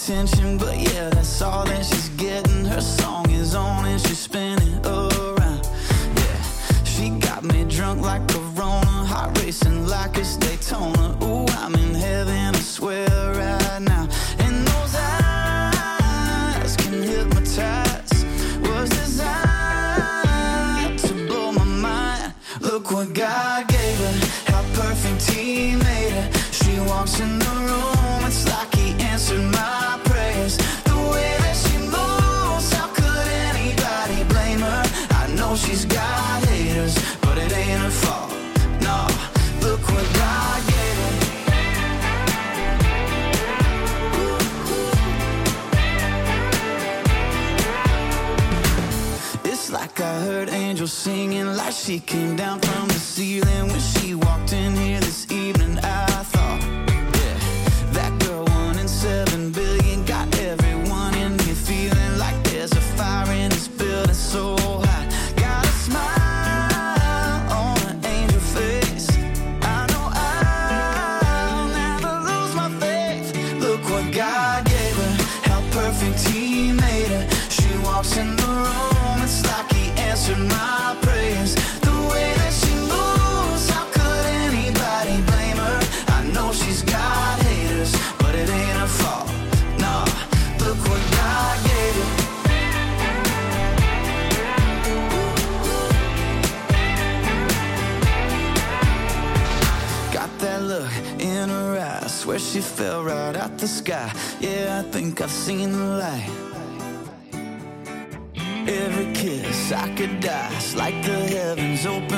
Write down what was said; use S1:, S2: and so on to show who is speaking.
S1: attention, but yeah, that's all that she's getting. Her song is on and she's spinning around. Yeah, she got me drunk like Corona, heart racing like it's Daytona. Ooh, I'm in heaven, I swear right now. And those eyes can hypnotize, was designed to blow my mind. Look what God gave her, how perfect He made her. She walks in the room, it's like He answered my prayers. The way that she moves, how could anybody blame her? I know she's got haters, but it ain't her fault. No, look what God gave her. It's like I heard angels singing, like she came down from the ceiling when she walked in here this evening. I thought, yeah, that girl 1 in 7 billion got everyone in here feeling like there's a fire in this building so hot. Got a smile on an angel face. I know I'll never lose my faith. Look what God gave her, how perfect He made her. She walks in the room, it's like He answered my prayers. The way that she moves, how could anybody blame her? I know she's got haters, but it ain't her fault. No, look what God gave her. Got that look in her eyes, swear she fell right out the sky. Yeah, I think I've seen the light. Every kiss I could die, it's like the heavens open